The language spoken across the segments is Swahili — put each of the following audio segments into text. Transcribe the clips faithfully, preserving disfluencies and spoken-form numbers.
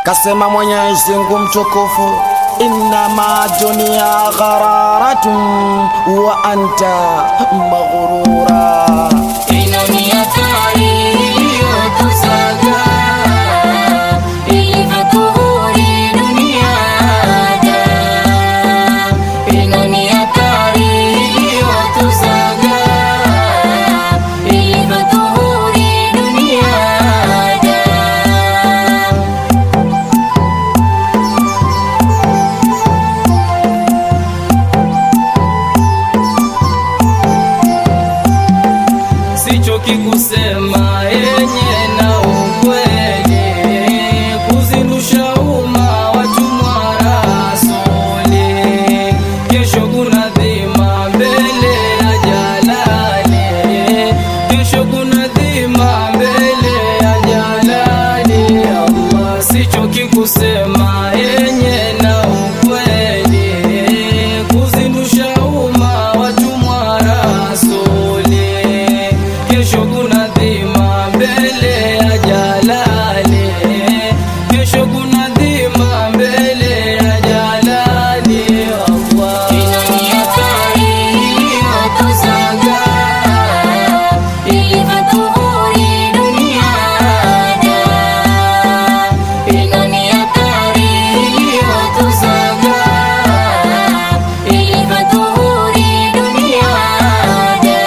Kasema Mwenyezi Mungu mtukufu, innama dunya ghararatun wa anta maghrura. Inani hatari iliyotusaga ilivyotuhuri dunia ada. Inani hatari iliyotusaga ilivyotuhuri dunia ada. Sichoki kusema yenye na ukweli, kuzindusha umma watumwa rasuli. Kesho kuna dhima mbele ya Jalali, kesho kuna dhima mbele ya Jalali. Allah, sichoki kusema yenye na ukweli, kuzindusha umma watumwa rasuli. Kesho kuna dhima mbele ya Jalali, kesho kuna dhima mbele ya Jalali. Allah, inani hatari iliyotusaga ilivyotuhuri dunia ada. Inani hatari iliyotusaga ilivyotuhuri dunia ada.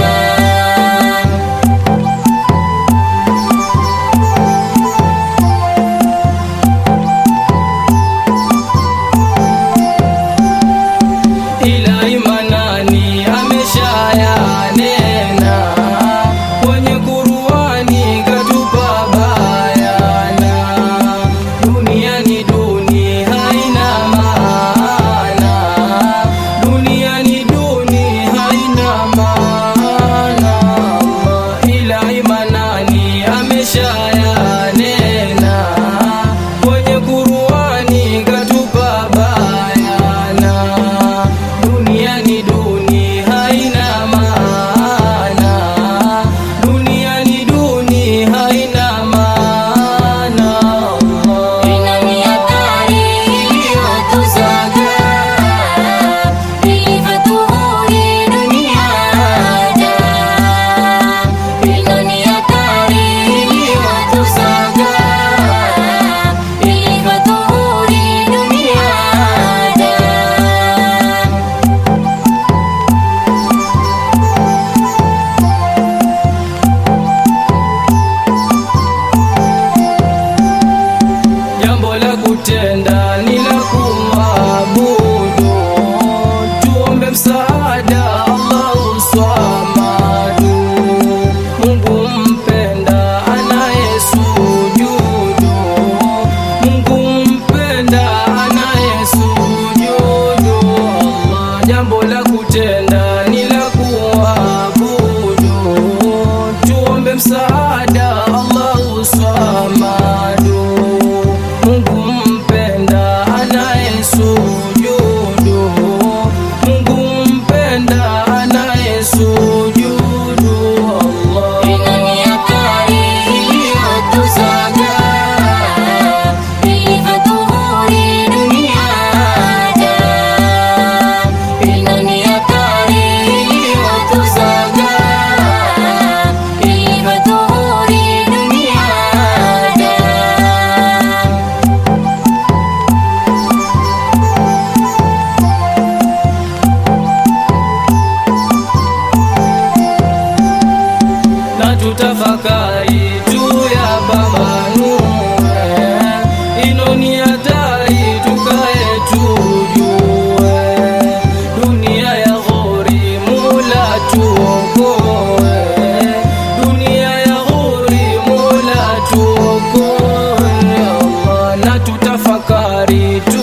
Ila imanani ameshayanena kwenye Qur'ani katupa bayana. Dunia ni duni haina maana, dunia ni duni haina maana. Ila imanani ameshayanena kwenye Qur'ani katupa bayana. Dunia ni duni haina maana, dunia ni duni haina maana. Inani hatari iliyotusaga ilivyotuhuri dunia ada. Inani hatari iliyotusaga ilivyotuhuri dunia ada. Jambo la kutenda ni la kumwabudu, tuombe msaada Allahu Samadu. Mungu mpenda anayesujudu, Mungu mpenda anayesujudu. Allah, jambo la kutenda ni la kuabudu, tuombe msaada Allahu Samadu. Mungu mpenda anayesujudu, Mungu mpenda anayesujudu. Allah, inani hatari iliyotusaga ilivyotuhuri dunia ada. Inani hatari iliyotusaga ilivyotuhuri dunia ada. Na tutafakari juu ya pambanue, ino ni hatari tukae tujue. Dunia ya ghuri Mola tuokoe, dunia ya ghuri Mola tuokoe. Allah, na tutafakari